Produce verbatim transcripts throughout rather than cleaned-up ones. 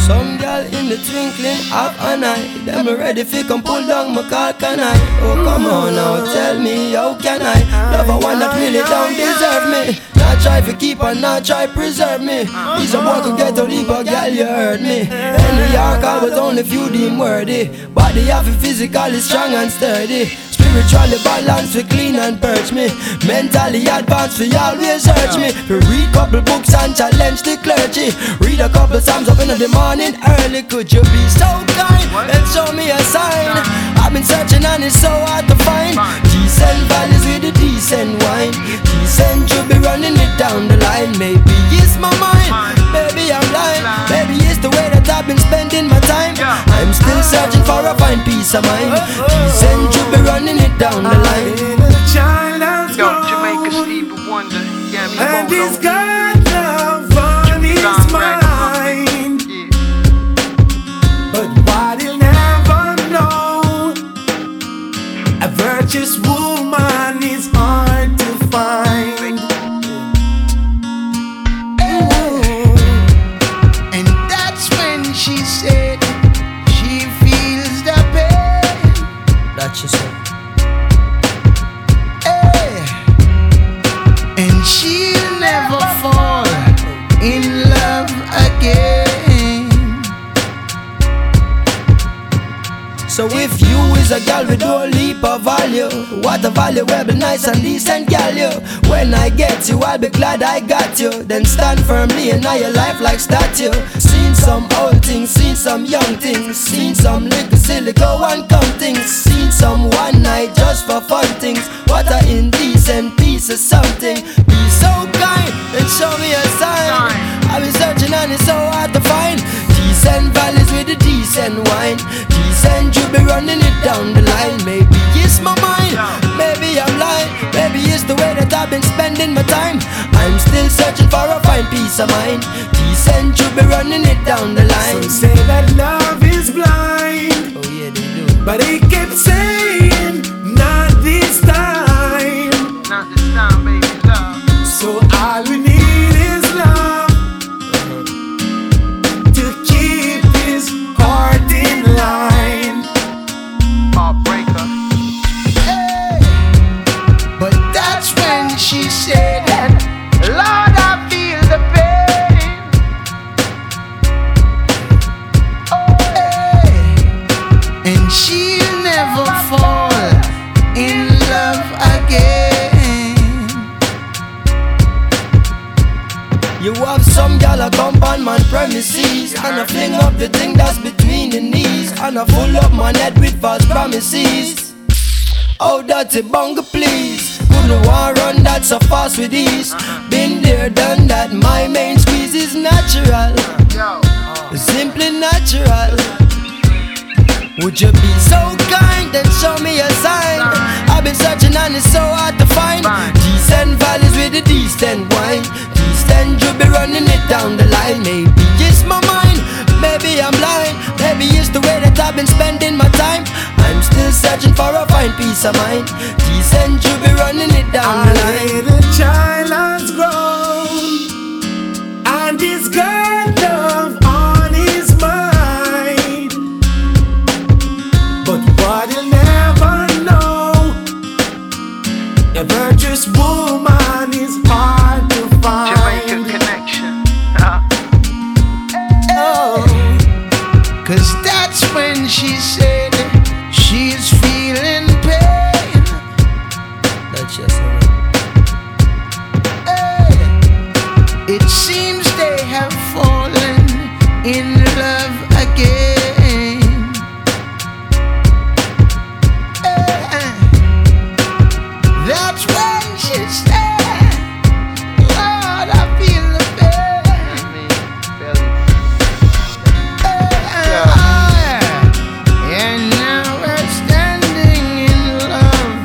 Some girl in the twinkling of an eye, them ready fi come pull down my car, can I? Oh come on now, tell me how can I love a one that really don't deserve me? Not try to keep and not try preserve me. He's a boy could get a leap, but girl you heard me. Henry York but only few deem worthy. Body have it physically strong and sturdy. Spiritually balanced, we clean and purge me. Mentally advanced, we always urge me. We read couple books and challenge the clergy. Read a couple psalms up in the morning early. Could you be so kind and show me a sign? I've been searching and it's so hard to find. Decent valleys with a decent wine. Decent you be running it down the line. Maybe it's my mind, maybe I'm blind. Maybe it's the way that I've been spending my time. I'm still searching for a fine peace of mind. Decent you be running it down the line. Yo, Jamaica Stevie Wonder, yeah, me and he's Bono. got love on his mind, Yeah. but what he'll never know, a virtuous woman is hard to find. And that's when she said she feels the pain. That's just it. And she'll never fall in love again. So if you is a girl with no leap of value, what a valuable, nice and decent girl you. When I get you, I'll be glad I got you. Then stand firmly in all your life like statue. Seen some old things, seen some young things, seen some little silly go and come things, seen some one night just for fun things. What a indecent piece of something. Be so kind and show me a sign. I've been searching and it's so hard to find. Decent valleys with a decent wine. Decent you be running it down the line. Maybe it's my mind, maybe I'm lying. Maybe it's the way that I've been spending my time. I'm still searching for a fine peace of mind. Decent you be running it down the line. Some say that love is blind, Oh yeah, they do. but he kept saying, not this time. Not this time, baby, love. So all we need is love to keep his heart in line. Heartbreaker. Hey. But that's when she said, Lord, I feel the pain. Oh, hey. And she'll never fall in love again. You have some gal a come on man premises, and I fling up the thing that's between the knees, and I full up my head with false promises. Oh dirty bunga please, couldn't want run that so fast with ease. Been there done that, my main squeeze is natural, Yo. simply natural. Would you be so kind and show me a sign? I've been searching and it's so hard to find. Decent valleys with a decent wine. Decent you be running it down the line. Maybe it's my mind, maybe I'm blind. Maybe it's the way that I've been spending my time. I'm still searching for a fine peace of mind. Decent you be running it down the line. The child has grown, and he's got love on his mind, but what he'll never know, a virtuous woman is hard to Jamaica find. connection. Huh? Oh, cause that's when she said she's feeling pain. That's just it. Hey. It seems they have fallen in love again. Hey. That's when she said, Lord, I feel the pain. Me, belly. And now we're standing in love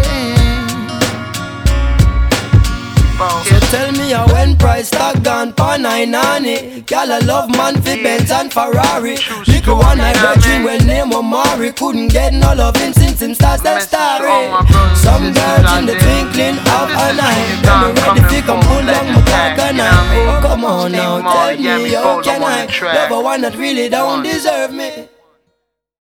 again. Bow. So tell me how when price tag gone pon an eye nanny. Girl I love man fi Benz and Ferrari. Little one I virgin when name Omari. Couldn't get no loving since him starts that story. Some girls in the twinkling of an eye. Them ready fi come pull down my cock and I. Oh come on now, tell me how can I love a one that really don't deserve me.